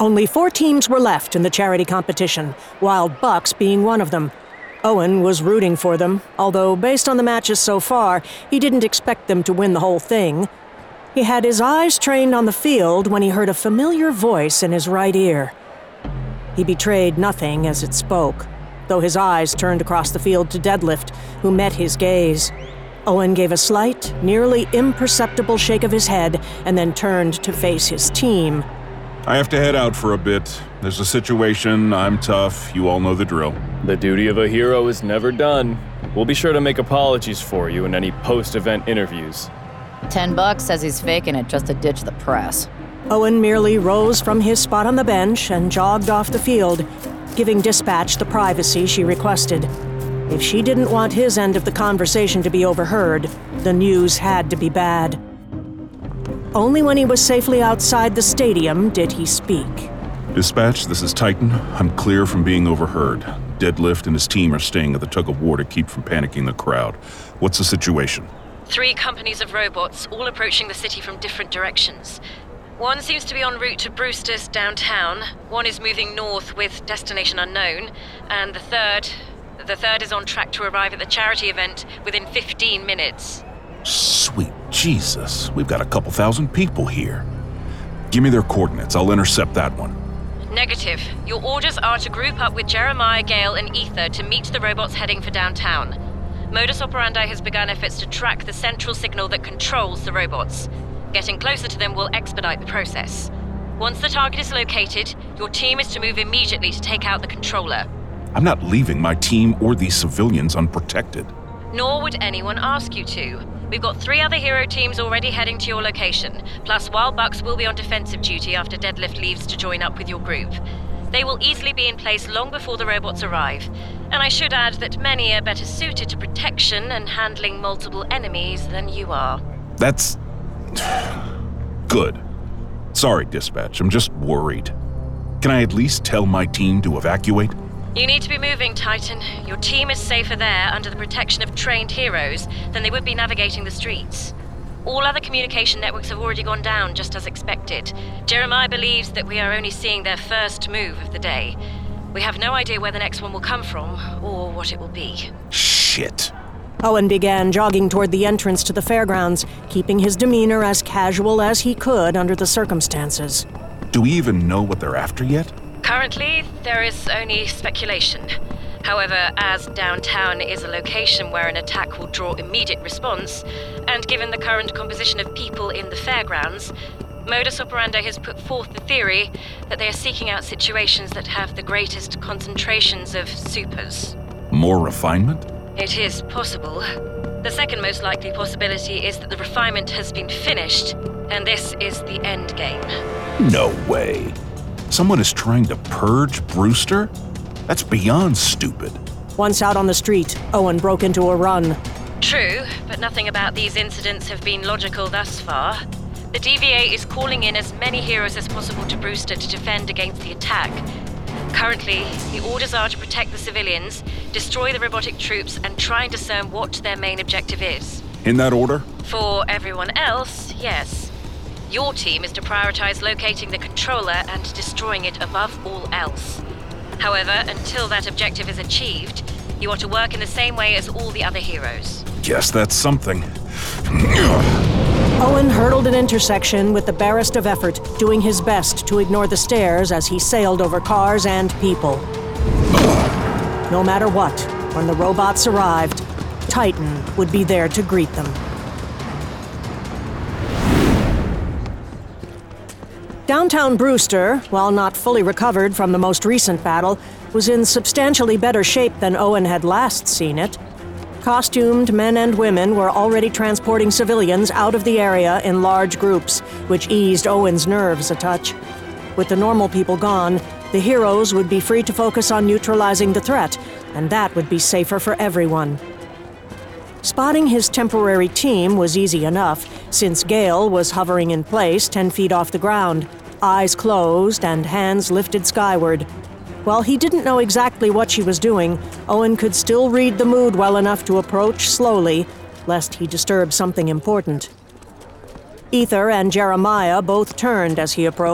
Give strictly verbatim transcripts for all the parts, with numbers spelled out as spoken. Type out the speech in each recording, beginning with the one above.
Only four teams were left in the charity competition, Wild Bucks being one of them. Owen was rooting for them, although based on the matches so far, he didn't expect them to win the whole thing. He had his eyes trained on the field when he heard a familiar voice in his right ear. He betrayed nothing as it spoke, though his eyes turned across the field to Deadlift, who met his gaze. Owen gave a slight, nearly imperceptible shake of his head and then turned to face his team. I have to head out for a bit. There's a situation, I'm tough, you all know the drill. The duty of a hero is never done. We'll be sure to make apologies for you in any post-event interviews. Ten bucks says he's faking it just to ditch the press. Owen merely rose from his spot on the bench and jogged off the field, giving Dispatch the privacy she requested. If she didn't want his end of the conversation to be overheard, the news had to be bad. Only when he was safely outside the stadium did he speak. Dispatch, this is Titan. I'm clear from being overheard. Deadlift and his team are staying at the tug-of-war to keep from panicking the crowd. What's the situation? Three companies of robots, all approaching the city from different directions. One seems to be en route to Brewster's downtown, one is moving north with destination unknown, and the third... the third is on track to arrive at the charity event within fifteen minutes. Sweet Jesus, we've got a couple thousand people here. Give me their coordinates, I'll intercept that one. Negative. Your orders are to group up with Jeremiah, Gale, and Ether to meet the robots heading for downtown. Modus Operandi has begun efforts to track the central signal that controls the robots. Getting closer to them will expedite the process. Once the target is located, your team is to move immediately to take out the controller. I'm not leaving my team or these civilians unprotected. Nor would anyone ask you to. We've got three other hero teams already heading to your location, plus Wild Bucks will be on defensive duty after Deadlift leaves to join up with your group. They will easily be in place long before the robots arrive. And I should add that many are better suited to protection and handling multiple enemies than you are. That's... good. Sorry, Dispatch, I'm just worried. Can I at least tell my team to evacuate? You need to be moving, Titan. Your team is safer there under the protection of trained heroes than they would be navigating the streets. All other communication networks have already gone down, just as expected. Jeremiah believes that we are only seeing their first move of the day. We have no idea where the next one will come from, or what it will be. Shit. Owen began jogging toward the entrance to the fairgrounds, keeping his demeanor as casual as he could under the circumstances. Do we even know what they're after yet? Currently, there is only speculation. However, as downtown is a location where an attack will draw immediate response, and given the current composition of people in the fairgrounds, Modus Operandi has put forth the theory that they are seeking out situations that have the greatest concentrations of supers. More refinement? It is possible. The second most likely possibility is that the refinement has been finished, and this is the end game. No way. Someone is trying to purge Brewster? That's beyond stupid. Once out on the street, Owen broke into a run. True, but nothing about these incidents have been logical thus far. The D V A is calling in as many heroes as possible to Brewster to defend against the attack. Currently, the orders are to protect the civilians, destroy the robotic troops, and try and discern what their main objective is. In that order? For everyone else, yes. Your team is to prioritize locating the controller and destroying it above all else. However, until that objective is achieved, you are to work in the same way as all the other heroes. Guess that's something. Owen hurdled an intersection with the barest of effort, doing his best to ignore the stares as he sailed over cars and people. No matter what, when the robots arrived, Titan would be there to greet them. Downtown Brewster, while not fully recovered from the most recent battle, was in substantially better shape than Owen had last seen it. Costumed men and women were already transporting civilians out of the area in large groups, which eased Owen's nerves a touch. With the normal people gone, the heroes would be free to focus on neutralizing the threat, and that would be safer for everyone. Spotting his temporary team was easy enough, since Gale was hovering in place ten feet off the ground, eyes closed and hands lifted skyward. While he didn't know exactly what she was doing, Owen could still read the mood well enough to approach slowly, lest he disturb something important. Ether and Jeremiah both turned as he approached,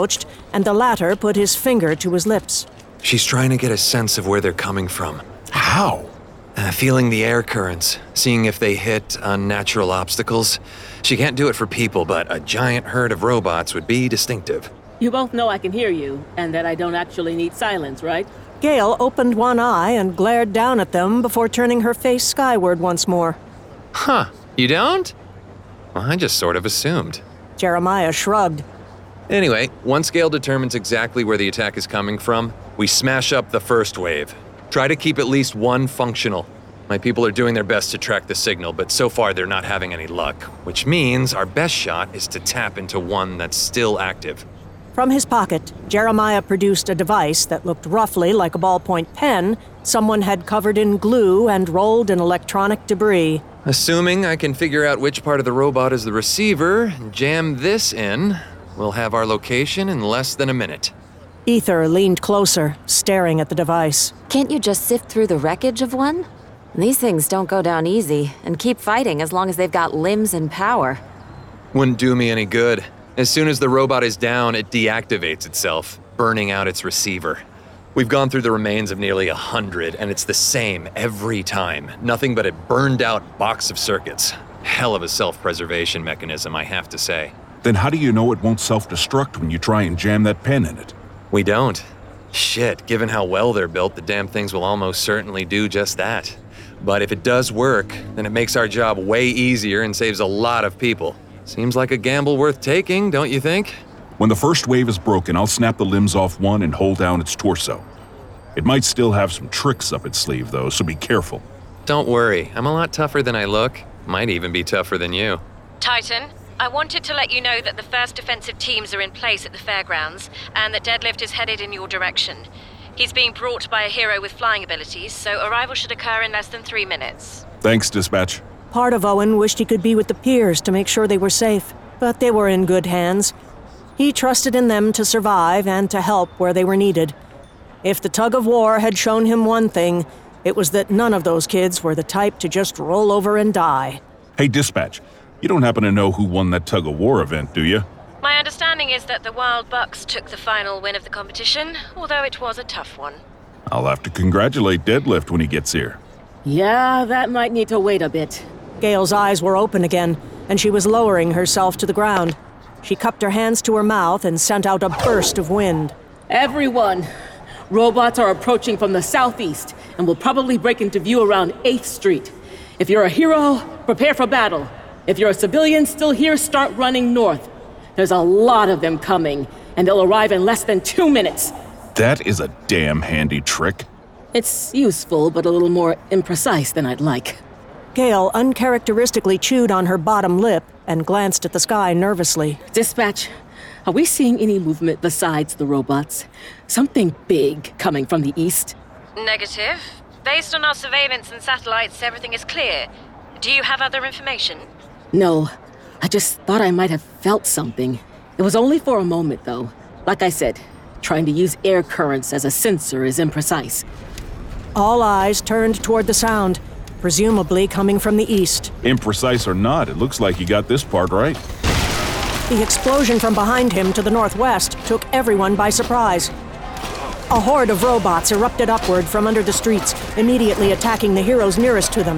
and the latter put his finger to his lips. She's trying to get a sense of where they're coming from. How? Uh, feeling the air currents, seeing if they hit unnatural obstacles. She can't do it for people, but a giant herd of robots would be distinctive. You both know I can hear you, and that I don't actually need silence, right? Gale opened one eye and glared down at them before turning her face skyward once more. Huh, you don't? Well, I just sort of assumed. Jeremiah shrugged. Anyway, once Gale determines exactly where the attack is coming from, we smash up the first wave. Try to keep at least one functional. My people are doing their best to track the signal, but so far they're not having any luck, which means our best shot is to tap into one that's still active. From his pocket, Jeremiah produced a device that looked roughly like a ballpoint pen someone had covered in glue and rolled in electronic debris. Assuming I can figure out which part of the robot is the receiver and jam this in, we'll have our location in less than a minute. Ether leaned closer, staring at the device. Can't you just sift through the wreckage of one? These things don't go down easy, and keep fighting as long as they've got limbs and power. Wouldn't do me any good. As soon as the robot is down, it deactivates itself, burning out its receiver. We've gone through the remains of nearly a hundred, and it's the same every time. Nothing but a burned-out box of circuits. Hell of a self-preservation mechanism, I have to say. Then how do you know it won't self-destruct when you try and jam that pen in it? We don't. Shit, given how well they're built, the damn things will almost certainly do just that. But if it does work, then it makes our job way easier and saves a lot of people. Seems like a gamble worth taking, don't you think? When the first wave is broken, I'll snap the limbs off one and hold down its torso. It might still have some tricks up its sleeve, though, so be careful. Don't worry, I'm a lot tougher than I look. Might even be tougher than you. Titan, I wanted to let you know that the first defensive teams are in place at the fairgrounds, and that Deadlift is headed in your direction. He's being brought by a hero with flying abilities, so arrival should occur in less than three minutes. Thanks, Dispatch. Part of Owen wished he could be with the peers to make sure they were safe, but they were in good hands. He trusted in them to survive and to help where they were needed. If the tug of war had shown him one thing, it was that none of those kids were the type to just roll over and die. Hey, Dispatch, you don't happen to know who won that tug of war event, do you? My understanding is that the Wild Bucks took the final win of the competition, although it was a tough one. I'll have to congratulate Deadlift when he gets here. Yeah, that might need to wait a bit. Gale's eyes were open again, and she was lowering herself to the ground. She cupped her hands to her mouth and sent out a burst of wind. Everyone, robots are approaching from the southeast and will probably break into view around eighth street. If you're a hero, prepare for battle. If you're a civilian still here, start running north. There's a lot of them coming, and they'll arrive in less than two minutes. That is a damn handy trick. It's useful, but a little more imprecise than I'd like. Gale uncharacteristically chewed on her bottom lip and glanced at the sky nervously. Dispatch, are we seeing any movement besides the robots? Something big coming from the east? Negative. Based on our surveillance and satellites, everything is clear. Do you have other information? No. I just thought I might have felt something. It was only for a moment, though. Like I said, trying to use air currents as a sensor is imprecise. All eyes turned toward the sound, presumably coming from the east. Imprecise or not, it looks like you got this part right. The explosion from behind him to the northwest took everyone by surprise. A horde of robots erupted upward from under the streets, immediately attacking the heroes nearest to them.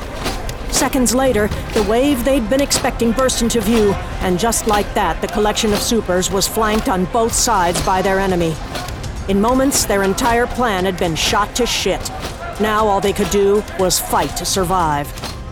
Seconds later, the wave they'd been expecting burst into view, and just like that, the collection of supers was flanked on both sides by their enemy. In moments, their entire plan had been shot to shit. Now all they could do was fight to survive.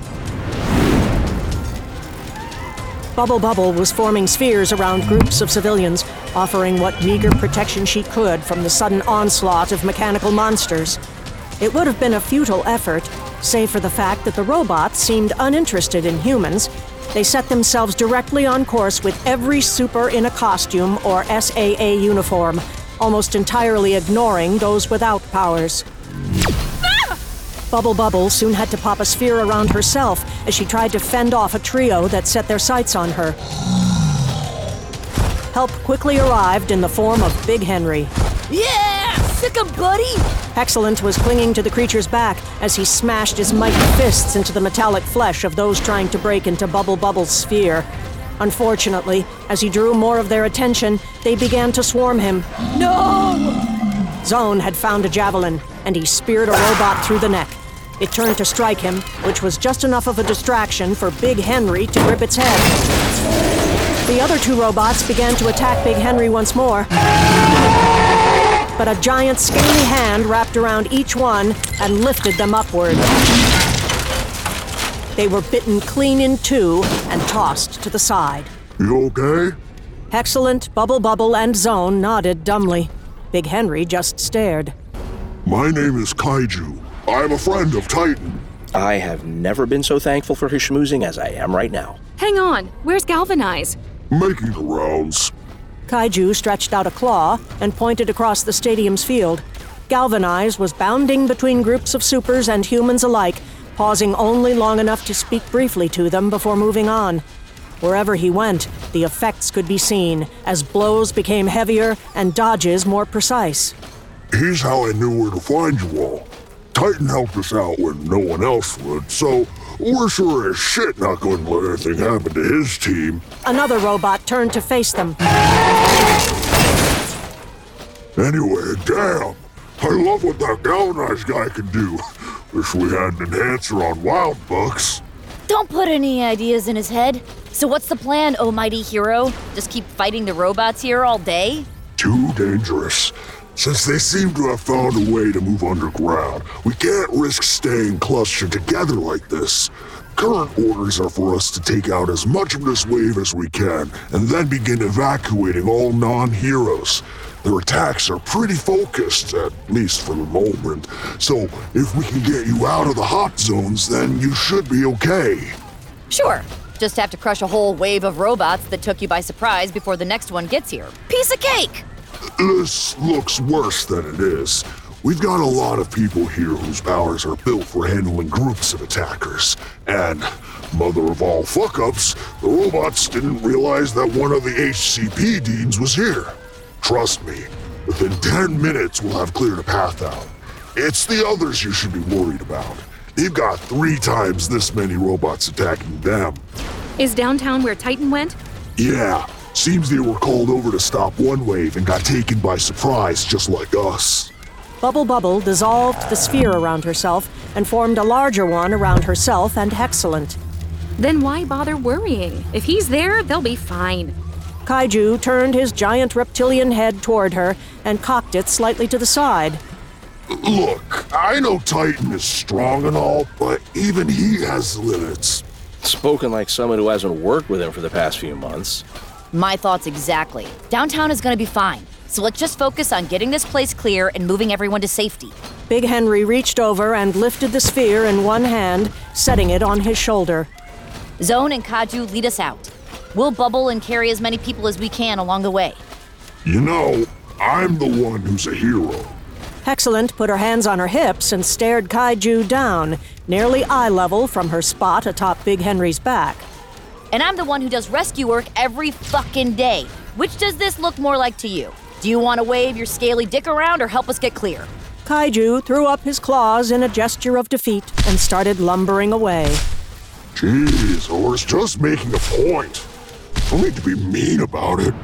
Bubble Bubble was forming spheres around groups of civilians, offering what meager protection she could from the sudden onslaught of mechanical monsters. It would have been a futile effort, save for the fact that the robots seemed uninterested in humans. They set themselves directly on course with every super in a costume or S A A uniform, almost entirely ignoring those without powers. Ah! Bubble Bubble soon had to pop a sphere around herself as she tried to fend off a trio that set their sights on her. Help quickly arrived in the form of Big Henry. Yeah! Sick 'em, buddy! Excellent was clinging to the creature's back as he smashed his mighty fists into the metallic flesh of those trying to break into Bubble Bubble's sphere. Unfortunately, as he drew more of their attention, they began to swarm him. No! Zone had found a javelin, and he speared a robot through the neck. It turned to strike him, which was just enough of a distraction for Big Henry to grip its head. The other two robots began to attack Big Henry once more, but a giant scaly hand wrapped around each one and lifted them upward. They were bitten clean in two and tossed to the side. You okay? Excellent, Bubble Bubble, and Zone nodded dumbly. Big Henry just stared. My name is Kaiju. I'm a friend of Titan. I have never been so thankful for his schmoozing as I am right now. Hang on, where's Galvanize? Making the rounds. Kaiju stretched out a claw and pointed across the stadium's field. Galvanize was bounding between groups of supers and humans alike, pausing only long enough to speak briefly to them before moving on. Wherever he went, the effects could be seen as blows became heavier and dodges more precise. Here's how I knew where to find you all. Titan helped us out when no one else would, so we're sure as shit not going to let anything happen to his team. Another robot turned to face them. Anyway, damn. I love what that Galvanized guy can do. Wish we had an enhancer on Wild Bucks. Don't put any ideas in his head. So what's the plan, oh mighty hero? Just keep fighting the robots here all day? Too dangerous. Since they seem to have found a way to move underground, we can't risk staying clustered together like this. Current orders are for us to take out as much of this wave as we can, and then begin evacuating all non-heroes. Their attacks are pretty focused, at least for the moment, so if we can get you out of the hot zones, then you should be okay. Sure. Just have to crush a whole wave of robots that took you by surprise before the next one gets here. Piece of cake! This looks worse than it is. We've got a lot of people here whose powers are built for handling groups of attackers. And, mother of all fuck-ups, the robots didn't realize that one of the H C P deans was here. Trust me, within ten minutes we'll have cleared a path out. It's the others you should be worried about. They've got three times this many robots attacking them. Is downtown where Titan went? Yeah, seems they were called over to stop one wave and got taken by surprise just like us. Bubble Bubble dissolved the sphere around herself and formed a larger one around herself and Hexcellent. Then why bother worrying? If he's there, they'll be fine. Kaiju turned his giant reptilian head toward her and cocked it slightly to the side. Look, I know Titan is strong and all, but even he has limits. Spoken like someone who hasn't worked with him for the past few months. My thoughts exactly. Downtown is gonna be fine. So let's just focus on getting this place clear and moving everyone to safety. Big Henry reached over and lifted the sphere in one hand, setting it on his shoulder. Zone and Kaiju lead us out. We'll bubble and carry as many people as we can along the way. You know, I'm the one who's a hero. Hexcellent put her hands on her hips and stared Kaiju down, nearly eye level from her spot atop Big Henry's back. And I'm the one who does rescue work every fucking day. Which does this look more like to you? Do you want to wave your scaly dick around or help us get clear? Kaiju threw up his claws in a gesture of defeat and started lumbering away. Jeez, I was just making a point. Don't need to be mean about it.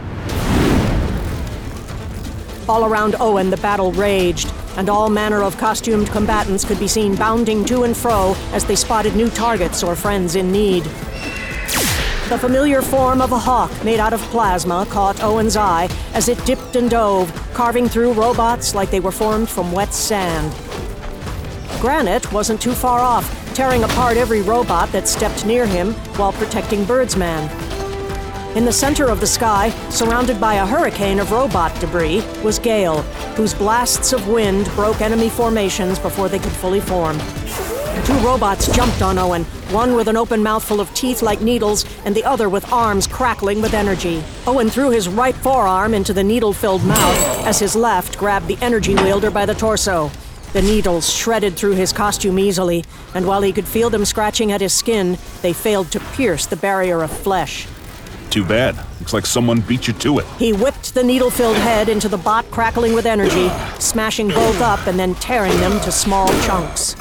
All around Owen, the battle raged, and all manner of costumed combatants could be seen bounding to and fro as they spotted new targets or friends in need. The familiar form of a hawk made out of plasma caught Owen's eye as it dipped and dove, carving through robots like they were formed from wet sand. Granite wasn't too far off, tearing apart every robot that stepped near him while protecting Birdsman. In the center of the sky, surrounded by a hurricane of robot debris, was Gale, whose blasts of wind broke enemy formations before they could fully form. Two robots jumped on Owen, one with an open mouthful of teeth like needles, and the other with arms crackling with energy. Owen threw his right forearm into the needle-filled mouth as his left grabbed the energy wielder by the torso. The needles shredded through his costume easily, and while he could feel them scratching at his skin, they failed to pierce the barrier of flesh. Too bad. Looks like someone beat you to it. He whipped the needle-filled head into the bot crackling with energy, smashing both up and then tearing them to small chunks.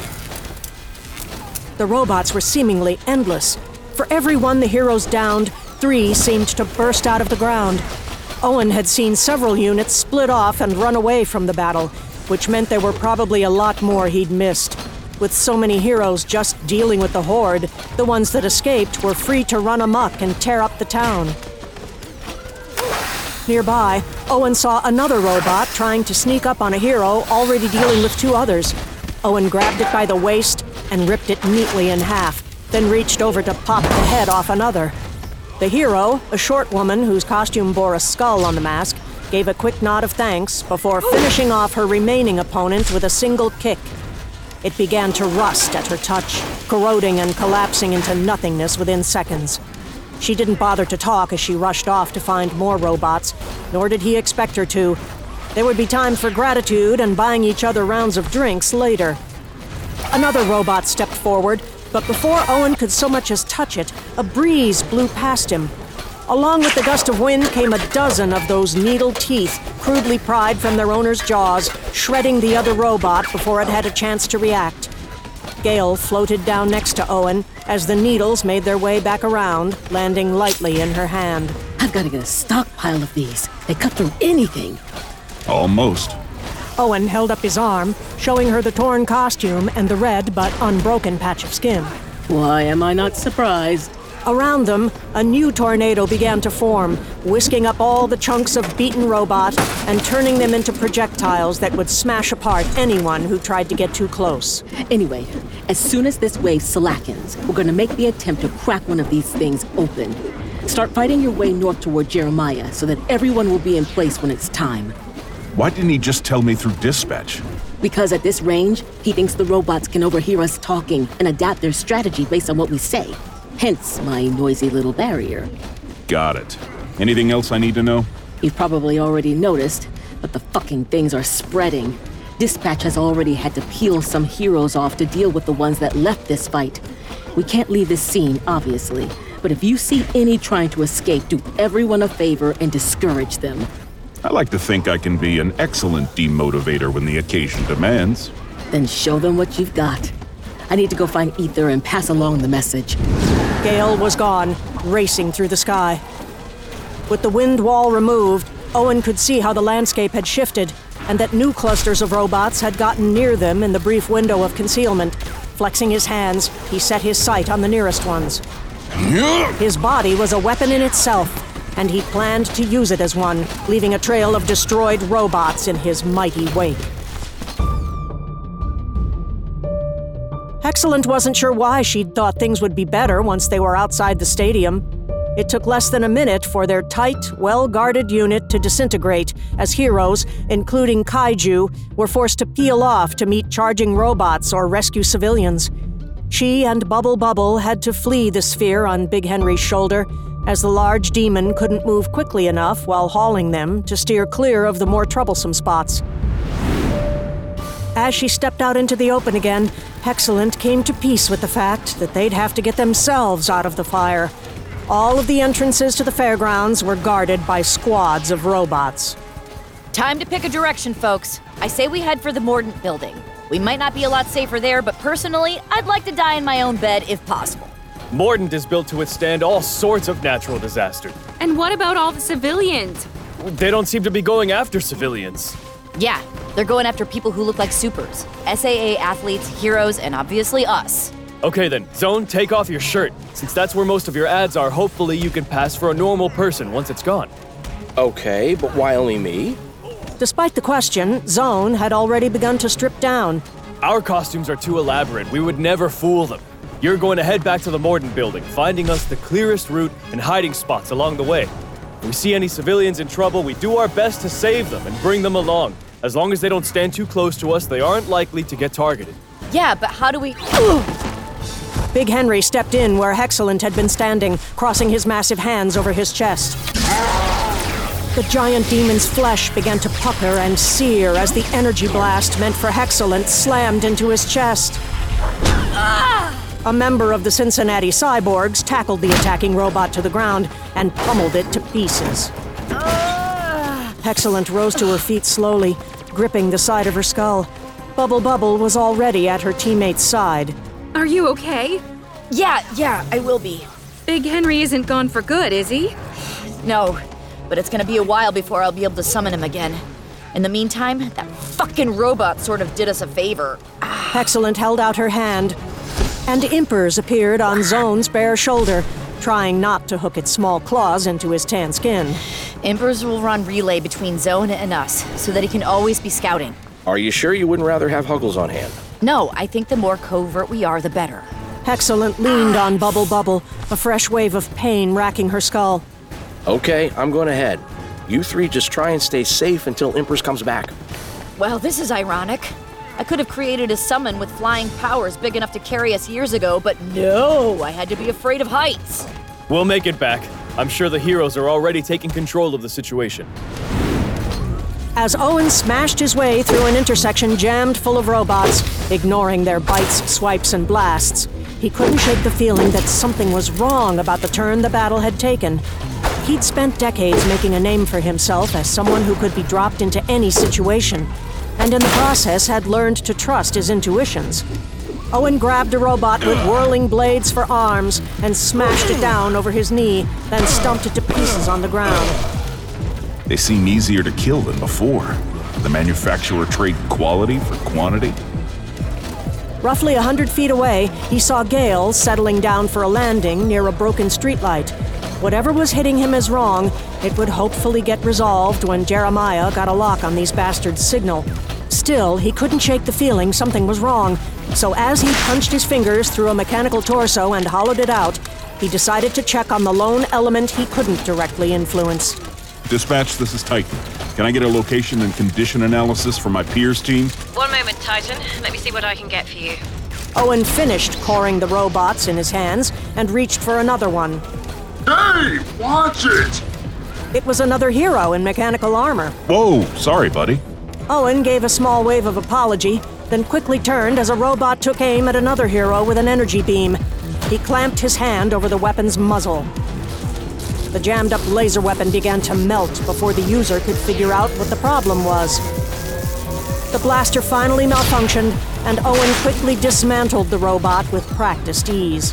The robots were seemingly endless. For every one the heroes downed, three seemed to burst out of the ground. Owen had seen several units split off and run away from the battle, which meant there were probably a lot more he'd missed. With so many heroes just dealing with the Horde, the ones that escaped were free to run amok and tear up the town. Nearby, Owen saw another robot trying to sneak up on a hero already dealing with two others. Owen grabbed it by the waist and ripped it neatly in half, then reached over to pop the head off another. The hero, a short woman whose costume bore a skull on the mask, gave a quick nod of thanks before finishing off her remaining opponent with a single kick. It began to rust at her touch, corroding and collapsing into nothingness within seconds. She didn't bother to talk as she rushed off to find more robots, nor did he expect her to. There would be time for gratitude and buying each other rounds of drinks later. Another robot stepped forward, but before Owen could so much as touch it, a breeze blew past him. Along with the gust of wind came a dozen of those needle teeth, crudely pried from their owner's jaws, shredding the other robot before it had a chance to react. Gale floated down next to Owen as the needles made their way back around, landing lightly in her hand. I've got to get a stockpile of these. They cut through anything. Almost. Owen held up his arm, showing her the torn costume and the red but unbroken patch of skin. Why am I not surprised? Around them, a new tornado began to form, whisking up all the chunks of beaten robot and turning them into projectiles that would smash apart anyone who tried to get too close. Anyway, as soon as this wave slackens, we're gonna make the attempt to crack one of these things open. Start fighting your way north toward Jeremiah so that everyone will be in place when it's time. Why didn't he just tell me through dispatch? Because at this range, he thinks the robots can overhear us talking and adapt their strategy based on what we say. Hence my noisy little barrier. Got it. Anything else I need to know? You've probably already noticed, but the fucking things are spreading. Dispatch has already had to peel some heroes off to deal with the ones that left this fight. We can't leave this scene, obviously, but if you see any trying to escape, do everyone a favor and discourage them. I like to think I can be an excellent demotivator when the occasion demands. Then show them what you've got. I need to go find Ether and pass along the message. Gale was gone, racing through the sky. With the wind wall removed, Owen could see how the landscape had shifted, and that new clusters of robots had gotten near them in the brief window of concealment. Flexing his hands, he set his sight on the nearest ones. His body was a weapon in itself, and he planned to use it as one, leaving a trail of destroyed robots in his mighty wake. Hexcellent wasn't sure why she'd thought things would be better once they were outside the stadium. It took less than a minute for their tight, well-guarded unit to disintegrate as heroes, including Kaiju, were forced to peel off to meet charging robots or rescue civilians. She and Bubble Bubble had to flee the sphere on Big Henry's shoulder, as the large demon couldn't move quickly enough while hauling them to steer clear of the more troublesome spots. As she stepped out into the open again, Hexcellent came to peace with the fact that they'd have to get themselves out of the fire. All of the entrances to the fairgrounds were guarded by squads of robots. Time to pick a direction, folks. I say we head for the Mordant building. We might not be a lot safer there, but personally, I'd like to die in my own bed if possible. Mordant is built to withstand all sorts of natural disaster. And what about all the civilians? They don't seem to be going after civilians. Yeah, they're going after people who look like supers. S A A athletes, heroes, and obviously us. Okay then, Zone, take off your shirt. Since that's where most of your ads are, hopefully you can pass for a normal person once it's gone. Okay, but why only me? Despite the question, Zone had already begun to strip down. Our costumes are too elaborate. We would never fool them. You're going to head back to the Mordant building, finding us the clearest route and hiding spots along the way. If we see any civilians in trouble, we do our best to save them and bring them along. As long as they don't stand too close to us, they aren't likely to get targeted. Yeah, but how do we... Big Henry stepped in where Hexcellent had been standing, crossing his massive hands over his chest. The giant demon's flesh began to pucker and sear as the energy blast meant for Hexcellent slammed into his chest. A member of the Cincinnati Cyborgs tackled the attacking robot to the ground and pummeled it to pieces. Hexcellent rose to her feet slowly, gripping the side of her skull. Bubble Bubble was already at her teammate's side. Are you okay? Yeah, yeah, I will be. Big Henry isn't gone for good, is he? No, but it's gonna be a while before I'll be able to summon him again. In the meantime, that fucking robot sort of did us a favor. Excellent held out her hand, and Impers appeared on Zone's bare shoulder, trying not to hook its small claws into his tan skin. Impers will run relay between Zone and us, so that he can always be scouting. Are you sure you wouldn't rather have Huggles on hand? No, I think the more covert we are, the better. Excellent leaned on Bubble Bubble, a fresh wave of pain racking her skull. Okay, I'm going ahead. You three just try and stay safe until Impers comes back. Well, this is ironic. I could have created a summon with flying powers big enough to carry us years ago, but no, I had to be afraid of heights. We'll make it back. I'm sure the heroes are already taking control of the situation. As Owen smashed his way through an intersection jammed full of robots, ignoring their bites, swipes, and blasts, he couldn't shake the feeling that something was wrong about the turn the battle had taken. He'd spent decades making a name for himself as someone who could be dropped into any situation, and in the process had learned to trust his intuitions. Owen grabbed a robot with whirling blades for arms and smashed it down over his knee, then stomped it to pieces on the ground. They seem easier to kill than before. The manufacturer trade quality for quantity? Roughly a hundred feet away, he saw Gale settling down for a landing near a broken streetlight. Whatever was hitting him as wrong, it would hopefully get resolved when Jeremiah got a lock on these bastards' signal. Still, he couldn't shake the feeling something was wrong, so as he punched his fingers through a mechanical torso and hollowed it out, he decided to check on the lone element he couldn't directly influence. Dispatch, this is Titan. Can I get a location and condition analysis for my peers team? One moment, Titan. Let me see what I can get for you. Owen finished coring the robots in his hands and reached for another one. Hey, watch it! It was another hero in mechanical armor. Whoa, sorry, buddy. Owen gave a small wave of apology, then quickly turned as a robot took aim at another hero with an energy beam. He clamped his hand over the weapon's muzzle. The jammed-up laser weapon began to melt before the user could figure out what the problem was. The blaster finally malfunctioned, and Owen quickly dismantled the robot with practiced ease.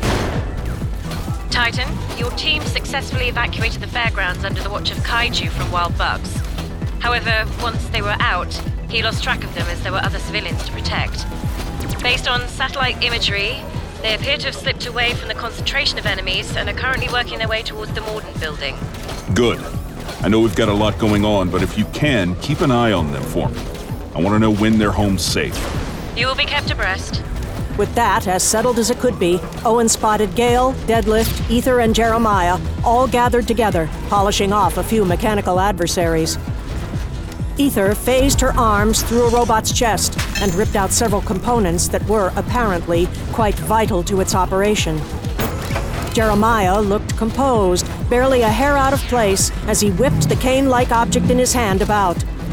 Titan, your team successfully evacuated the fairgrounds under the watch of Kaiju from Wild Bugs. However, once they were out, he lost track of them as there were other civilians to protect. Based on satellite imagery, they appear to have slipped away from the concentration of enemies and are currently working their way towards the Morden building. Good. I know we've got a lot going on, but if you can, keep an eye on them for me. I want to know when they're home safe. You will be kept abreast. With that, as settled as it could be, Owen spotted Gale, Deadlift, Ether, and Jeremiah, all gathered together, polishing off a few mechanical adversaries. Ether phased her arms through a robot's chest and ripped out several components that were, apparently, quite vital to its operation. Jeremiah looked composed, barely a hair out of place, as he whipped the cane-like object in his hand about.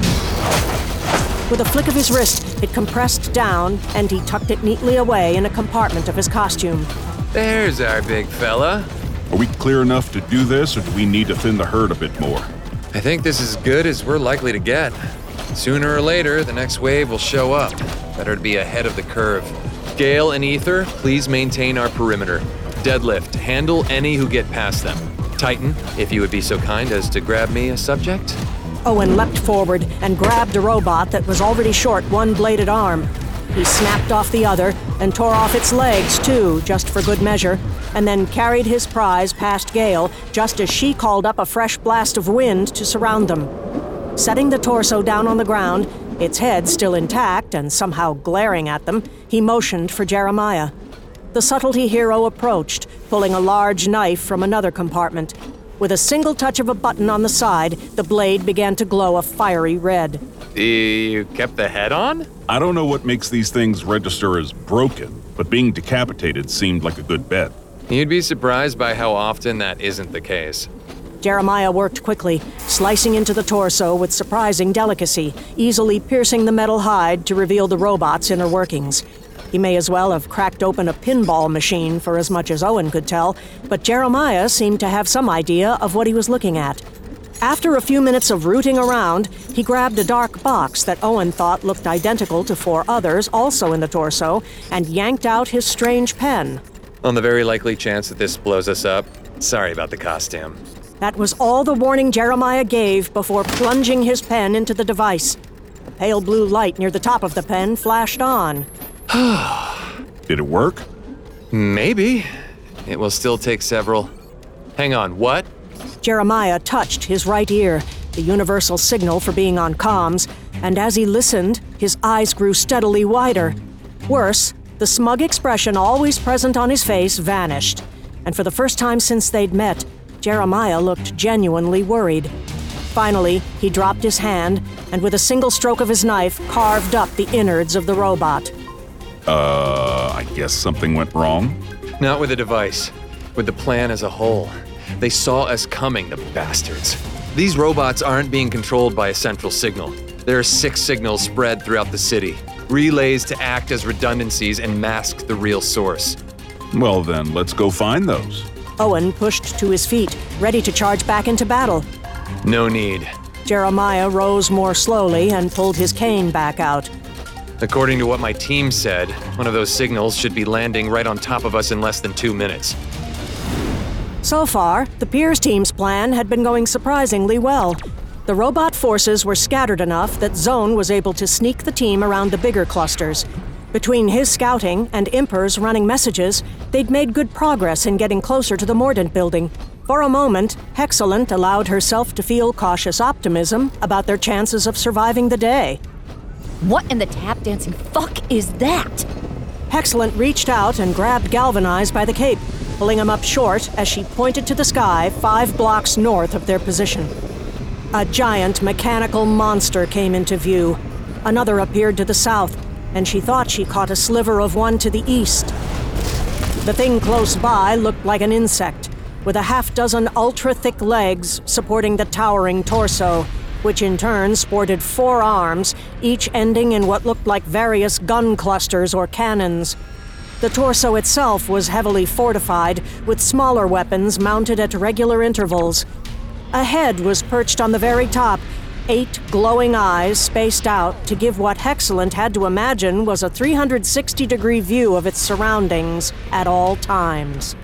With a flick of his wrist, it compressed down, and he tucked it neatly away in a compartment of his costume. There's our big fella. Are we clear enough to do this, or do we need to thin the herd a bit more? I think this is as good as we're likely to get. Sooner or later, the next wave will show up. Better to be ahead of the curve. Gale and Ether, please maintain our perimeter. Deadlift, handle any who get past them. Titan, if you would be so kind as to grab me a subject. Owen leapt forward and grabbed a robot that was already short one bladed arm. He snapped off the other and tore off its legs, too, just for good measure, and then carried his prize past Gale just as she called up a fresh blast of wind to surround them. Setting the torso down on the ground, its head still intact and somehow glaring at them, he motioned for Jeremiah. The subtlety hero approached, pulling a large knife from another compartment. With a single touch of a button on the side, the blade began to glow a fiery red. You kept the head on? I don't know what makes these things register as broken, but being decapitated seemed like a good bet. You'd be surprised by how often that isn't the case. Jeremiah worked quickly, slicing into the torso with surprising delicacy, easily piercing the metal hide to reveal the robot's inner workings. He may as well have cracked open a pinball machine for as much as Owen could tell, but Jeremiah seemed to have some idea of what he was looking at. After a few minutes of rooting around, he grabbed a dark box that Owen thought looked identical to four others, also in the torso, and yanked out his strange pen. On the very likely chance that this blows us up, sorry about the costume. That was all the warning Jeremiah gave before plunging his pen into the device. The pale blue light near the top of the pen flashed on. Did it work? Maybe. It will still take several. Hang on, what? Jeremiah touched his right ear, the universal signal for being on comms, and as he listened, his eyes grew steadily wider. Worse, the smug expression always present on his face vanished, and for the first time since they'd met, Jeremiah looked genuinely worried. Finally, he dropped his hand, and with a single stroke of his knife, carved up the innards of the robot. Uh, I guess something went wrong? Not with the device, with the plan as a whole. They saw us coming, the bastards. These robots aren't being controlled by a central signal. There are six signals spread throughout the city, relays to act as redundancies and mask the real source. Well then, let's go find those. Owen pushed to his feet, ready to charge back into battle. No need. Jeremiah rose more slowly and pulled his cane back out. According to what my team said, one of those signals should be landing right on top of us in less than two minutes. So far, the Piers team's plan had been going surprisingly well. The robot forces were scattered enough that Zone was able to sneak the team around the bigger clusters. Between his scouting and Impers running messages, they'd made good progress in getting closer to the Mordant building. For a moment, Hexcellent allowed herself to feel cautious optimism about their chances of surviving the day. What in the tap-dancing fuck is that? Hexcellent reached out and grabbed Galvanize by the cape, pulling him up short as she pointed to the sky five blocks north of their position. A giant mechanical monster came into view. Another appeared to the south, and she thought she caught a sliver of one to the east. The thing close by looked like an insect, with a half dozen ultra-thick legs supporting the towering torso, which in turn sported four arms, each ending in what looked like various gun clusters or cannons. The torso itself was heavily fortified, with smaller weapons mounted at regular intervals. A head was perched on the very top, eight glowing eyes spaced out to give what Hexcellent had to imagine was a three hundred sixty degree view of its surroundings at all times.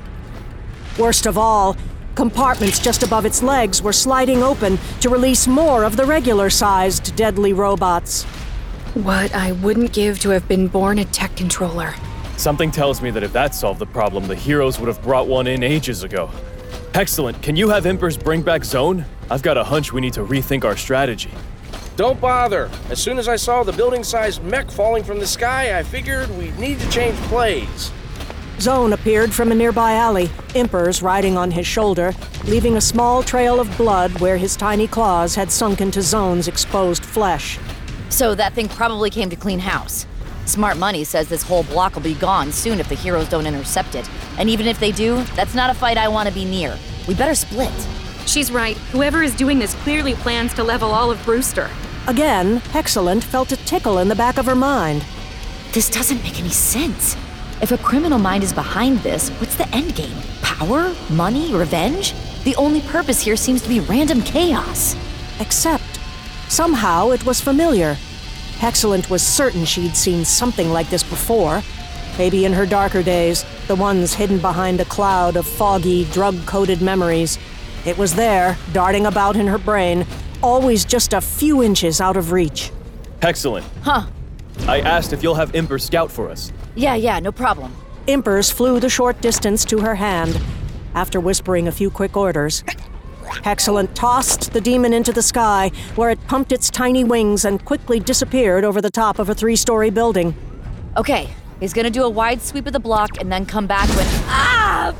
Worst of all, compartments just above its legs were sliding open to release more of the regular-sized deadly robots. What I wouldn't give to have been born a tech controller. Something tells me that if that solved the problem, the heroes would have brought one in ages ago. Excellent. Can you have Impers bring back Zone? I've got a hunch we need to rethink our strategy. Don't bother. As soon as I saw the building-sized mech falling from the sky, I figured we'd need to change plays. Zone appeared from a nearby alley, Impers riding on his shoulder, leaving a small trail of blood where his tiny claws had sunk into Zone's exposed flesh. So that thing probably came to clean house. Smart Money says this whole block will be gone soon if the heroes don't intercept it. And even if they do, that's not a fight I want to be near. We better split. She's right. Whoever is doing this clearly plans to level all of Brewster. Again, Hexcellent felt a tickle in the back of her mind. This doesn't make any sense. If a criminal mind is behind this, what's the end game? Power? Money? Revenge? The only purpose here seems to be random chaos. Except, somehow it was familiar. Hexcellent was certain she'd seen something like this before. Maybe in her darker days, the ones hidden behind a cloud of foggy, drug-coated memories. It was there, darting about in her brain, always just a few inches out of reach. Excellent. Huh. I asked if you'll have Imper scout for us. Yeah, yeah, no problem. Impers flew the short distance to her hand, after whispering a few quick orders. Hexcellent tossed the demon into the sky, where it pumped its tiny wings and quickly disappeared over the top of a three-story building. Okay, he's gonna do a wide sweep of the block and then come back when... Ah!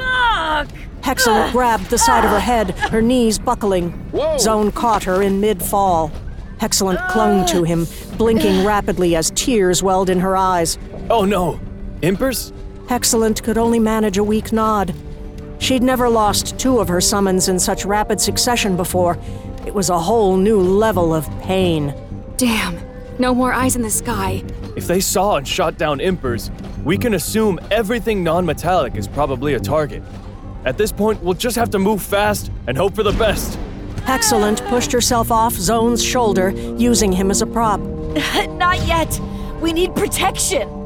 Fuck! Hexcellent grabbed the side of her head, her knees buckling. Whoa. Zone caught her in mid-fall. Hexcellent clung to him, blinking rapidly as tears welled in her eyes. Oh no! Impers? Hexcellent could only manage a weak nod. She'd never lost two of her summons in such rapid succession before. It was a whole new level of pain. Damn. No more eyes in the sky. If they saw and shot down Impers, we can assume everything non-metallic is probably a target. At this point, we'll just have to move fast and hope for the best. Hexcellent pushed herself off Zone's shoulder, using him as a prop. Not yet. We need protection.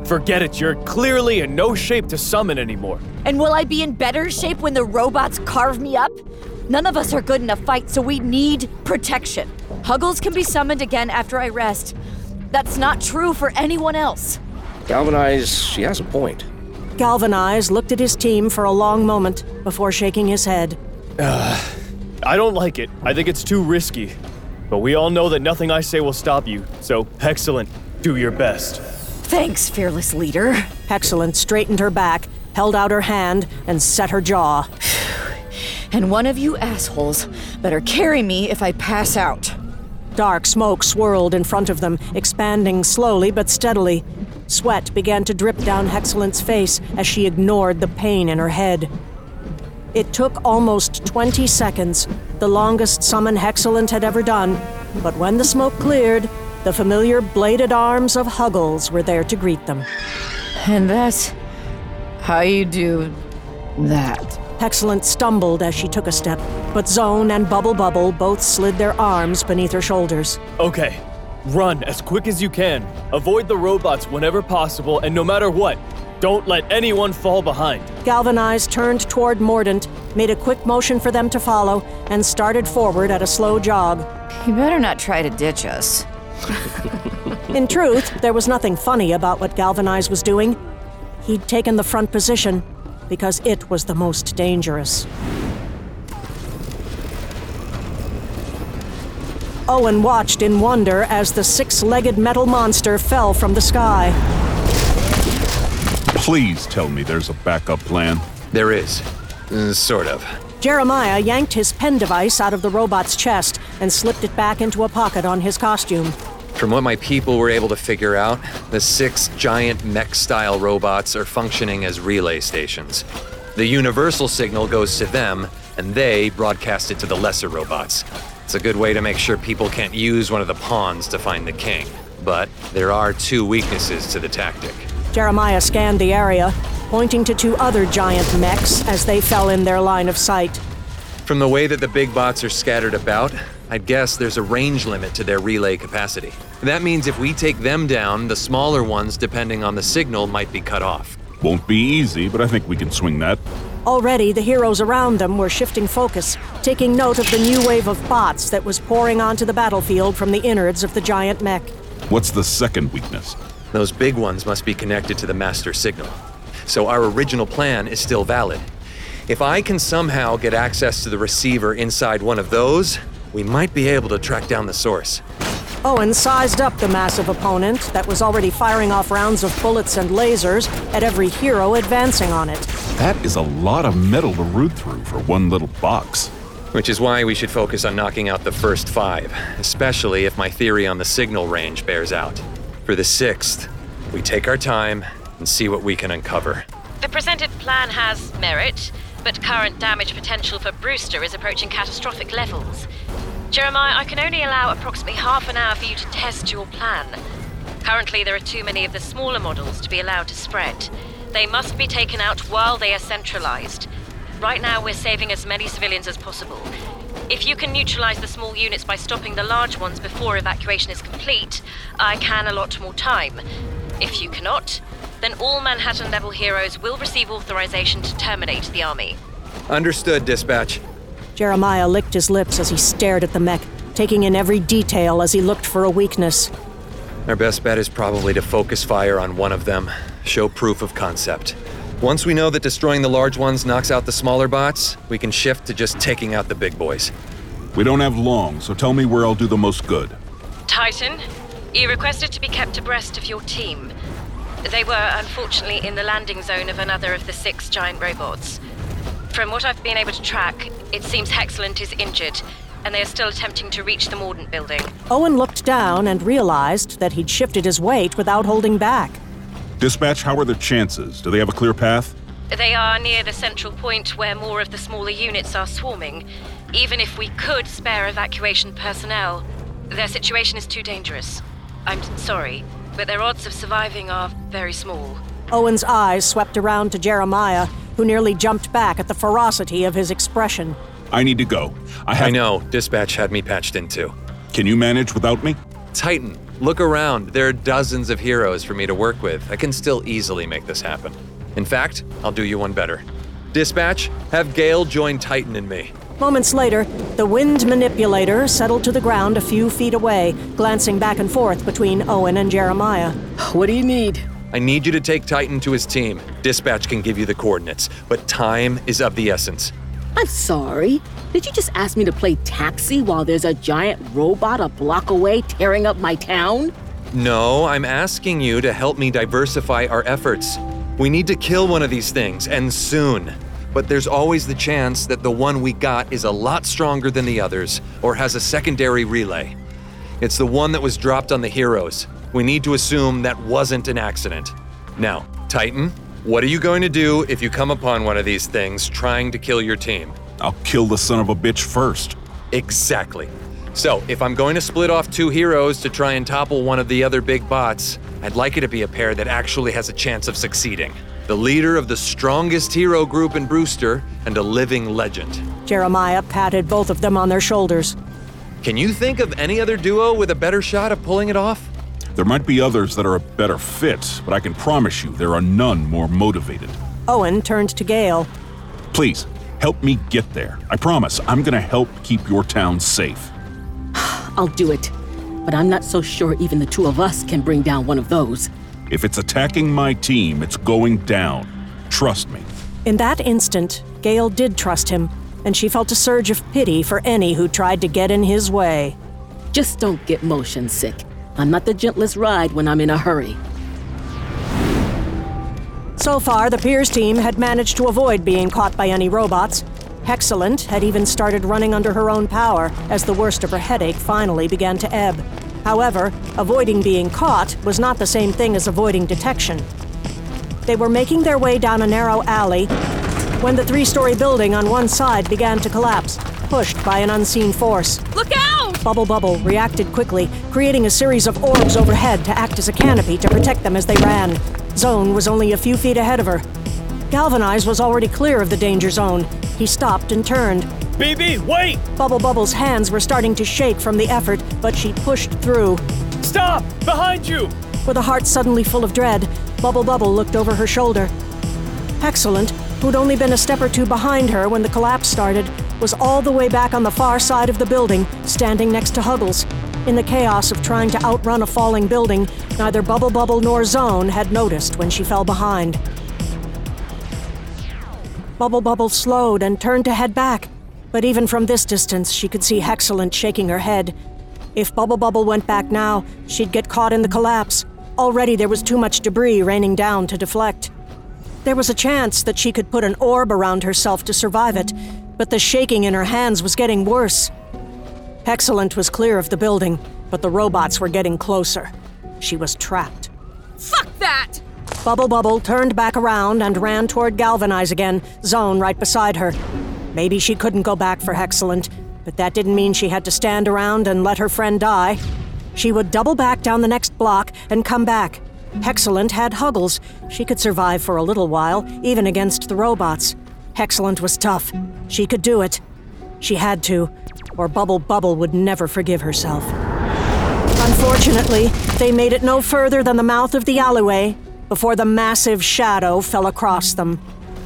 Forget it, you're clearly in no shape to summon anymore. And will I be in better shape when the robots carve me up? None of us are good in a fight, so we need protection. Huggles can be summoned again after I rest. That's not true for anyone else. Galvanize, she has a point. Galvanize looked at his team for a long moment before shaking his head. Uh, I don't like it. I think it's too risky. But we all know that nothing I say will stop you, so excellent. Do your best. Thanks, fearless leader. Excellent straightened her back, held out her hand, and set her jaw. And one of you assholes better carry me if I pass out. Dark smoke swirled in front of them, expanding slowly but steadily. Sweat began to drip down Hexcellent's face as she ignored the pain in her head. It took almost twenty seconds, the longest summon Hexcellent had ever done, but when the smoke cleared, the familiar bladed arms of Huggles were there to greet them. And that's how you do that. Hexcellent stumbled as she took a step, but Zone and Bubble Bubble both slid their arms beneath her shoulders. Okay, run as quick as you can. Avoid the robots whenever possible, and no matter what, don't let anyone fall behind. Galvanize turned toward Mordant, made a quick motion for them to follow, and started forward at a slow jog. You better not try to ditch us. In truth, there was nothing funny about what Galvanize was doing. He'd taken the front position because it was the most dangerous. Owen watched in wonder as the six-legged metal monster fell from the sky. Please tell me there's a backup plan. There is. Uh, sort of. Jeremiah yanked his pen device out of the robot's chest and slipped it back into a pocket on his costume. From what my people were able to figure out, the six giant mech-style robots are functioning as relay stations. The universal signal goes to them, and they broadcast it to the lesser robots. It's a good way to make sure people can't use one of the pawns to find the king. But there are two weaknesses to the tactic. Jeremiah scanned the area, pointing to two other giant mechs as they fell in their line of sight. From the way that the big bots are scattered about, I'd guess there's a range limit to their relay capacity. That means if we take them down, the smaller ones, depending on the signal, might be cut off. Won't be easy, but I think we can swing that. Already, the heroes around them were shifting focus, taking note of the new wave of bots that was pouring onto the battlefield from the innards of the giant mech. What's the second weakness? Those big ones must be connected to the master signal. So our original plan is still valid. If I can somehow get access to the receiver inside one of those, we might be able to track down the source. Owen sized up the massive opponent that was already firing off rounds of bullets and lasers at every hero advancing on it. That is a lot of metal to root through for one little box. Which is why we should focus on knocking out the first five, especially if my theory on the signal range bears out. For the sixth, we take our time and see what we can uncover. The presented plan has merit, but current damage potential for Brewster is approaching catastrophic levels. Jeremiah, I can only allow approximately half an hour for you to test your plan. Currently, there are too many of the smaller models to be allowed to spread. They must be taken out while they are centralized. Right now, we're saving as many civilians as possible. If you can neutralize the small units by stopping the large ones before evacuation is complete, I can allot more time. If you cannot, then all Manhattan-level heroes will receive authorization to terminate the army. Understood, Dispatch. Jeremiah licked his lips as he stared at the mech, taking in every detail as he looked for a weakness. Our best bet is probably to focus fire on one of them, show proof of concept. Once we know that destroying the large ones knocks out the smaller bots, we can shift to just taking out the big boys. We don't have long, so tell me where I'll do the most good. Titan, you requested to be kept abreast of your team. They were, unfortunately, in the landing zone of another of the six giant robots. From what I've been able to track, it seems Hexcellent is injured, and they are still attempting to reach the Mordant building. Owen looked down and realized that he'd shifted his weight without holding back. Dispatch, how are the chances? Do they have a clear path? They are near the central point where more of the smaller units are swarming. Even if we could spare evacuation personnel, their situation is too dangerous. I'm sorry, but their odds of surviving are very small. Owen's eyes swept around to Jeremiah, who nearly jumped back at the ferocity of his expression. I need to go. I have... I know. Dispatch had me patched in too. Can you manage without me? Titan, Look around. There are dozens of heroes for me to work with. I can still easily make this happen. In fact, I'll do you one better. Dispatch, have Gale join Titan and me. Moments later, the wind manipulator settled to the ground a few feet away, glancing back and forth between Owen and Jeremiah. What do you need? I need you to take Titan to his team. Dispatch can give you the coordinates, but time is of the essence. I'm sorry. Did you just ask me to play taxi while there's a giant robot a block away tearing up my town? No, I'm asking you to help me diversify our efforts. We need to kill one of these things, and soon. But there's always the chance that the one we got is a lot stronger than the others, or has a secondary relay. It's the one that was dropped on the heroes. We need to assume that wasn't an accident. Now, Titan, what are you going to do if you come upon one of these things trying to kill your team? I'll kill the son of a bitch first. Exactly. So, if I'm going to split off two heroes to try and topple one of the other big bots, I'd like it to be a pair that actually has a chance of succeeding. The leader of the strongest hero group in Brewster and a living legend. Jeremiah patted both of them on their shoulders. Can you think of any other duo with a better shot of pulling it off? There might be others that are a better fit, but I can promise you there are none more motivated. Owen turned to Gale. Please, help me get there. I promise, I'm gonna help keep your town safe. I'll do it, but I'm not so sure even the two of us can bring down one of those. If it's attacking my team, it's going down. Trust me. In that instant, Gale did trust him, and she felt a surge of pity for any who tried to get in his way. Just don't get motion sick. I'm not the gentlest ride when I'm in a hurry. So far, the Piers team had managed to avoid being caught by any robots. Hexcellent had even started running under her own power as the worst of her headache finally began to ebb. However, avoiding being caught was not the same thing as avoiding detection. They were making their way down a narrow alley when the three-story building on one side began to collapse, pushed by an unseen force. Look out! Bubble Bubble reacted quickly, creating a series of orbs overhead to act as a canopy to protect them as they ran. Zone was only a few feet ahead of her. Galvanize was already clear of the danger zone. He stopped and turned. B B, wait! Bubble Bubble's hands were starting to shake from the effort, but she pushed through. Stop! Behind you! With a heart suddenly full of dread, Bubble Bubble looked over her shoulder. Hexcellent, who'd only been a step or two behind her when the collapse started, was all the way back on the far side of the building, standing next to Huggles. In the chaos of trying to outrun a falling building, neither Bubble Bubble nor Zone had noticed when she fell behind. Bubble Bubble slowed and turned to head back, but even from this distance, she could see Hexcellent shaking her head. If Bubble Bubble went back now, she'd get caught in the collapse. Already there was too much debris raining down to deflect. There was a chance that she could put an orb around herself to survive it, but the shaking in her hands was getting worse. Hexcellent was clear of the building, but the robots were getting closer. She was trapped. Fuck that! Bubble Bubble turned back around and ran toward Galvanize again, Zone right beside her. Maybe she couldn't go back for Hexcellent, but that didn't mean she had to stand around and let her friend die. She would double back down the next block and come back. Hexcellent had Huggles. She could survive for a little while, even against the robots. Hexcellent was tough. She could do it. She had to, or Bubble Bubble would never forgive herself. Unfortunately, they made it no further than the mouth of the alleyway before the massive shadow fell across them.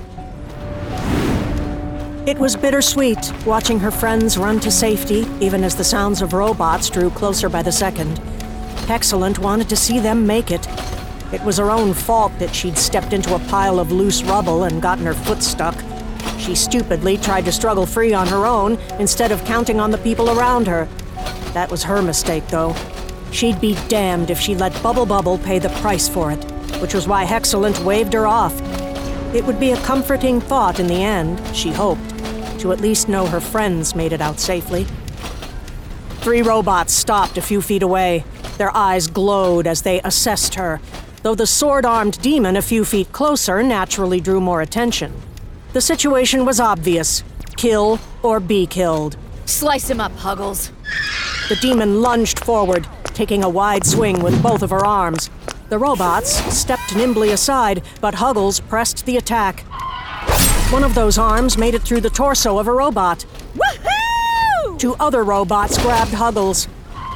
It was bittersweet watching her friends run to safety, even as the sounds of robots drew closer by the second. Hexcellent wanted to see them make it. It was her own fault that she'd stepped into a pile of loose rubble and gotten her foot stuck. She stupidly tried to struggle free on her own instead of counting on the people around her. That was her mistake, though. She'd be damned if she let Bubble Bubble pay the price for it, which was why Hexcellent waved her off. It would be a comforting thought in the end, she hoped, to at least know her friends made it out safely. Three robots stopped a few feet away. Their eyes glowed as they assessed her, though the sword-armed demon a few feet closer naturally drew more attention. The situation was obvious. Kill or be killed. Slice him up, Huggles. The demon lunged forward, taking a wide swing with both of her arms. The robots stepped nimbly aside, but Huggles pressed the attack. One of those arms made it through the torso of a robot. Woohoo! Two other robots grabbed Huggles.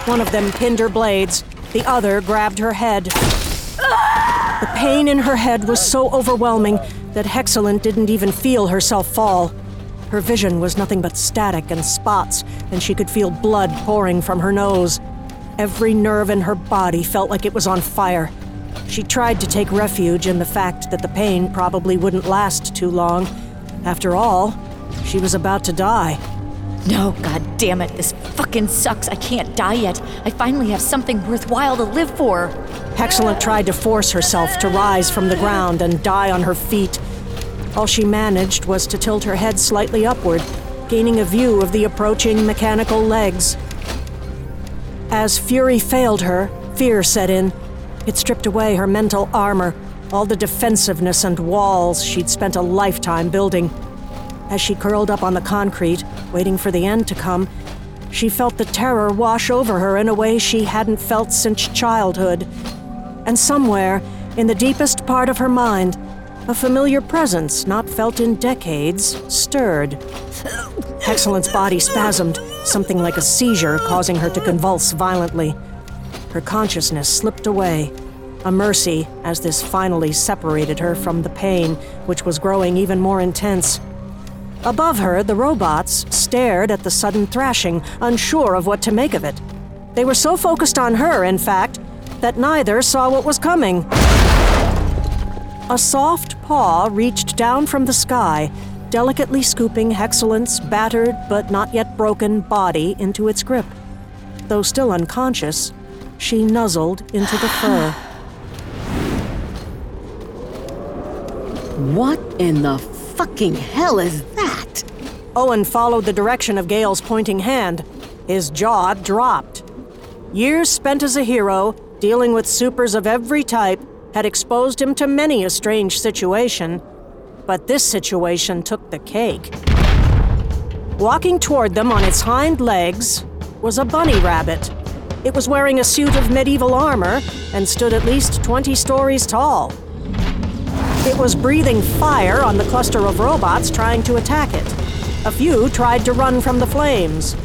One of them pinned her blades, the other grabbed her head. The pain in her head was so overwhelming that Hexalent didn't even feel herself fall. Her vision was nothing but static and spots, and she could feel blood pouring from her nose. Every nerve in her body felt like it was on fire. She tried to take refuge in the fact that the pain probably wouldn't last too long. After all, she was about to die. No, god damn it, this fucking sucks. I can't die yet. I finally have something worthwhile to live for. Hexalent tried to force herself to rise from the ground and die on her feet. All she managed was to tilt her head slightly upward, gaining a view of the approaching mechanical legs. As fury failed her, fear set in. It stripped away her mental armor, all the defensiveness and walls she'd spent a lifetime building. As she curled up on the concrete, waiting for the end to come, she felt the terror wash over her in a way she hadn't felt since childhood. And somewhere, in the deepest part of her mind, a familiar presence not felt in decades stirred. Hexalent's body spasmed, something like a seizure causing her to convulse violently. Her consciousness slipped away, a mercy as this finally separated her from the pain, which was growing even more intense. Above her, the robots stared at the sudden thrashing, unsure of what to make of it. They were so focused on her, in fact, that neither saw what was coming. A soft paw reached down from the sky, delicately scooping Hexalent's battered but not yet broken body into its grip. Though still unconscious, she nuzzled into the fur. What in the fucking hell is that? Owen followed the direction of Gale's pointing hand. His jaw dropped. Years spent as a hero, dealing with supers of every type, had exposed him to many a strange situation. But this situation took the cake. Walking toward them on its hind legs was a bunny rabbit. It was wearing a suit of medieval armor and stood at least twenty stories tall. It was breathing fire on the cluster of robots trying to attack it. A few tried to run from the flames.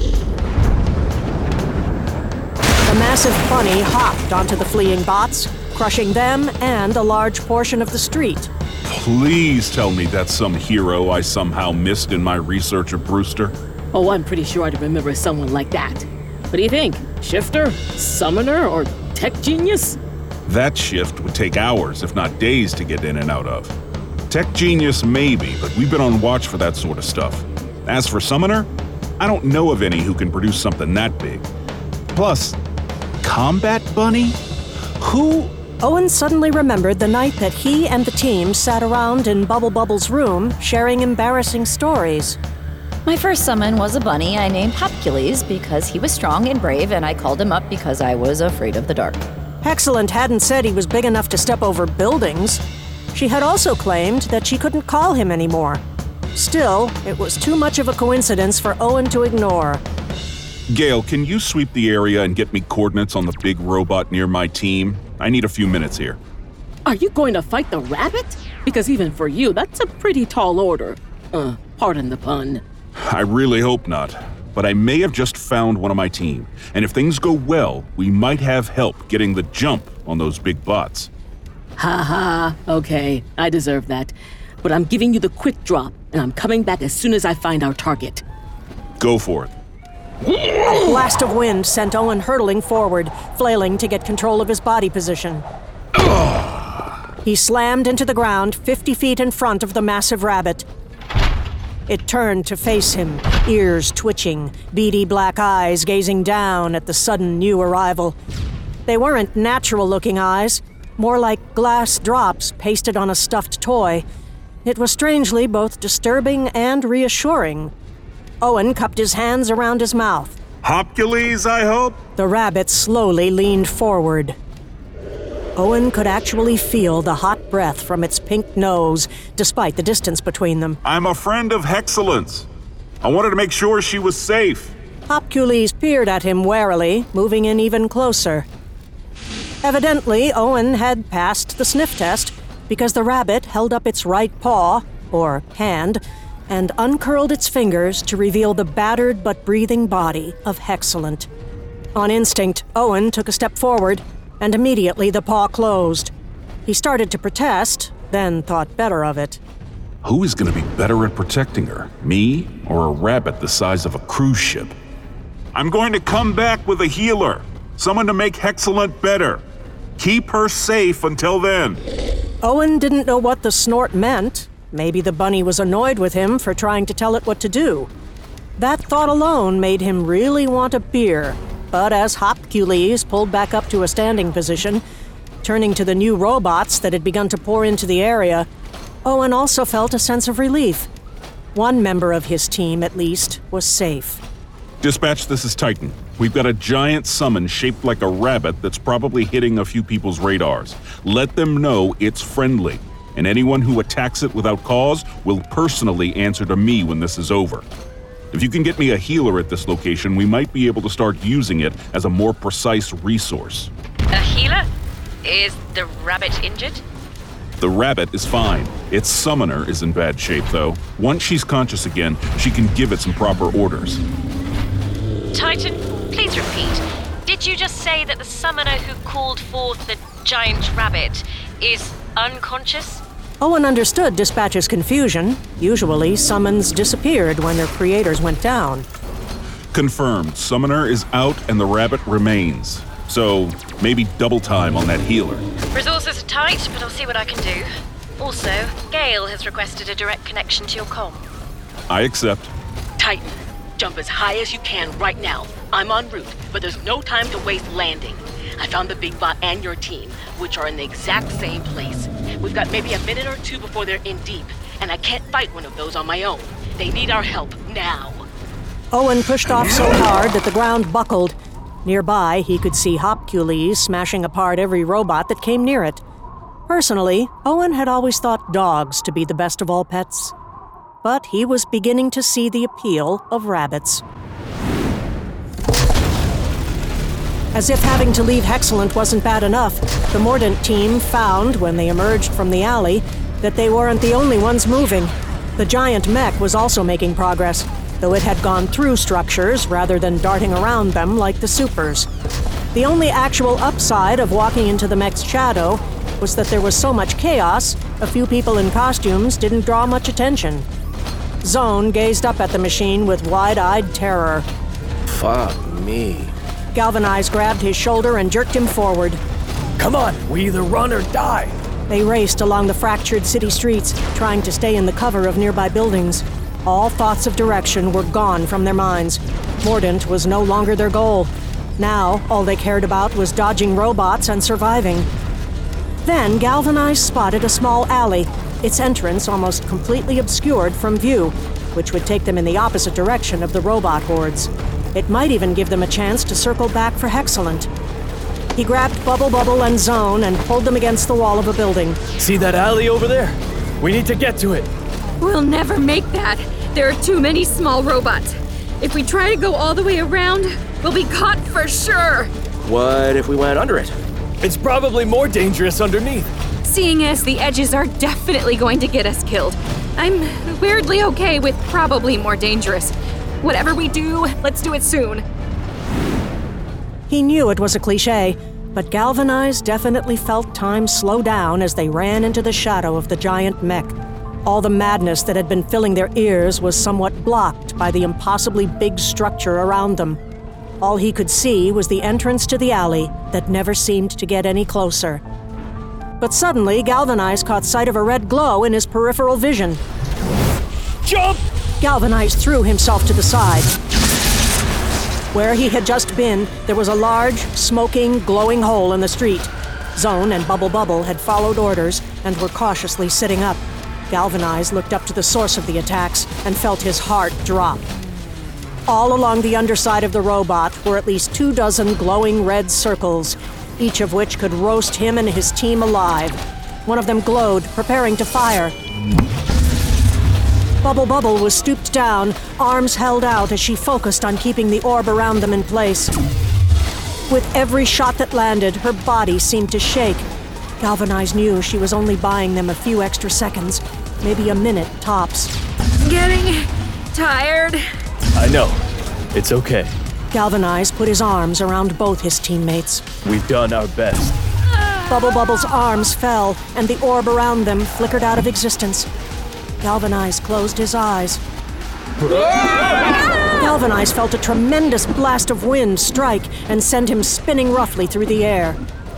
The massive bunny hopped onto the fleeing bots, crushing them and a large portion of the street. Please tell me that's some hero I somehow missed in my research of Brewster. Oh, I'm pretty sure I'd remember someone like that. What do you think? Shifter? Summoner? Or tech genius? That shift would take hours, if not days, to get in and out of. Tech genius, maybe, but we've been on watch for that sort of stuff. As for Summoner, I don't know of any who can produce something that big. Plus, Combat Bunny? Who? Owen suddenly remembered the night that he and the team sat around in Bubble Bubble's room, sharing embarrassing stories. My first summon was a bunny I named Hopcules because he was strong and brave, and I called him up because I was afraid of the dark. Hexalent hadn't said he was big enough to step over buildings. She had also claimed that she couldn't call him anymore. Still, it was too much of a coincidence for Owen to ignore. Gale, can you sweep the area and get me coordinates on the big robot near my team? I need a few minutes here. Are you going to fight the rabbit? Because even for you, that's a pretty tall order. Uh, pardon the pun. I really hope not. But I may have just found one of my team. And if things go well, we might have help getting the jump on those big bots. Ha ha, okay, I deserve that. But I'm giving you the quick drop, and I'm coming back as soon as I find our target. Go for it. A blast of wind sent Owen hurtling forward, flailing to get control of his body position. He slammed into the ground fifty feet in front of the massive rabbit. It turned to face him, ears twitching, beady black eyes gazing down at the sudden new arrival. They weren't natural-looking eyes, more like glass drops pasted on a stuffed toy. It was strangely both disturbing and reassuring. Owen cupped his hands around his mouth. Hopcules, I hope? The rabbit slowly leaned forward. Owen could actually feel the hot breath from its pink nose, despite the distance between them. I'm a friend of Hexalent's. I wanted to make sure she was safe. Hopcules peered at him warily, moving in even closer. Evidently, Owen had passed the sniff test, because the rabbit held up its right paw, or hand, and uncurled its fingers to reveal the battered but breathing body of Hexalent. On instinct, Owen took a step forward, and immediately the paw closed. He started to protest, then thought better of it. Who is going to be better at protecting her? Me or a rabbit the size of a cruise ship? I'm going to come back with a healer. Someone to make Hexalent better. Keep her safe until then. Owen didn't know what the snort meant. Maybe the bunny was annoyed with him for trying to tell it what to do. That thought alone made him really want a beer. But as Hopcules pulled back up to a standing position, turning to the new robots that had begun to pour into the area, Owen also felt a sense of relief. One member of his team, at least, was safe. Dispatch, this is Titan. We've got a giant summon shaped like a rabbit that's probably hitting a few people's radars. Let them know it's friendly, and anyone who attacks it without cause will personally answer to me when this is over. If you can get me a healer at this location, we might be able to start using it as a more precise resource. A healer? Is the rabbit injured? The rabbit is fine. Its summoner is in bad shape, though. Once she's conscious again, she can give it some proper orders. Titan, please repeat. Did you just say that the summoner who called forth the giant rabbit is unconscious? Owen understood Dispatch's confusion. Usually, summons disappeared when their creators went down. Confirmed. Summoner is out and the rabbit remains. So, maybe double time on that healer. Resources are tight, but I'll see what I can do. Also, Gale has requested a direct connection to your comm. I accept. Titan, jump as high as you can right now. I'm en route, but there's no time to waste landing. I found the Big Bot and your team, which are in the exact same place. We've got maybe a minute or two before they're in deep, and I can't fight one of those on my own. They need our help now. Owen pushed off so hard that the ground buckled. Nearby, he could see Hopcules smashing apart every robot that came near it. Personally, Owen had always thought dogs to be the best of all pets. But he was beginning to see the appeal of rabbits. As if having to leave Hexalent wasn't bad enough, the Mordant team found, when they emerged from the alley, that they weren't the only ones moving. The giant mech was also making progress, though it had gone through structures rather than darting around them like the supers. The only actual upside of walking into the mech's shadow was that there was so much chaos, a few people in costumes didn't draw much attention. Zone gazed up at the machine with wide-eyed terror. Fuck me. Galvanize grabbed his shoulder and jerked him forward. Come on, we either run or die. They raced along the fractured city streets, trying to stay in the cover of nearby buildings. All thoughts of direction were gone from their minds. Mordant was no longer their goal. Now, all they cared about was dodging robots and surviving. Then, Galvanize spotted a small alley, its entrance almost completely obscured from view, which would take them in the opposite direction of the robot hordes. It might even give them a chance to circle back for Hexalent. He grabbed Bubble Bubble and Zone and pulled them against the wall of a building. See that alley over there? We need to get to it. We'll never make that. There are too many small robots. If we try to go all the way around, we'll be caught for sure. What if we went under it? It's probably more dangerous underneath. Seeing as the edges are definitely going to get us killed, I'm weirdly okay with probably more dangerous. Whatever we do, let's do it soon. He knew it was a cliché, but Galvanize definitely felt time slow down as they ran into the shadow of the giant mech. All the madness that had been filling their ears was somewhat blocked by the impossibly big structure around them. All he could see was the entrance to the alley that never seemed to get any closer. But suddenly, Galvanize caught sight of a red glow in his peripheral vision. Jump! Galvanize threw himself to the side. Where he had just been, there was a large, smoking, glowing hole in the street. Zone and Bubble Bubble had followed orders and were cautiously sitting up. Galvanize looked up to the source of the attacks and felt his heart drop. All along the underside of the robot were at least two dozen glowing red circles, each of which could roast him and his team alive. One of them glowed, preparing to fire. Bubble Bubble was stooped down, arms held out as she focused on keeping the orb around them in place. With every shot that landed, her body seemed to shake. Galvanize knew she was only buying them a few extra seconds, maybe a minute tops. Getting tired. I know. It's okay. Galvanize put his arms around both his teammates. We've done our best. Bubble Bubble's arms fell, and the orb around them flickered out of existence. Galvanize closed his eyes. Galvanize felt a tremendous blast of wind strike and send him spinning roughly through the air.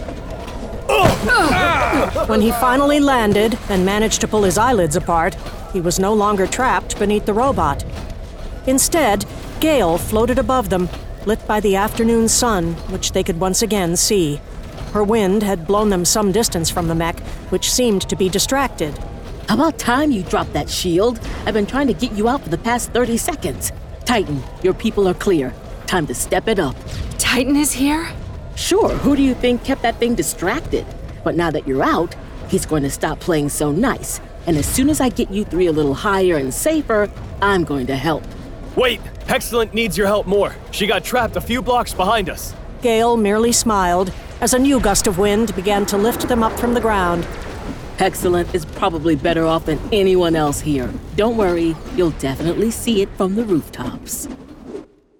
When he finally landed and managed to pull his eyelids apart, he was no longer trapped beneath the robot. Instead, Gale floated above them, lit by the afternoon sun, which they could once again see. Her wind had blown them some distance from the mech, which seemed to be distracted. About time you dropped that shield. I've been trying to get you out for the past thirty seconds. Titan, your people are clear. Time to step it up. Titan is here? Sure, who do you think kept that thing distracted? But now that you're out, he's going to stop playing so nice. And as soon as I get you three a little higher and safer, I'm going to help. Wait! Hexcellent needs your help more. She got trapped a few blocks behind us. Gale merely smiled as a new gust of wind began to lift them up from the ground. Excellent is probably better off than anyone else here. Don't worry, you'll definitely see it from the rooftops.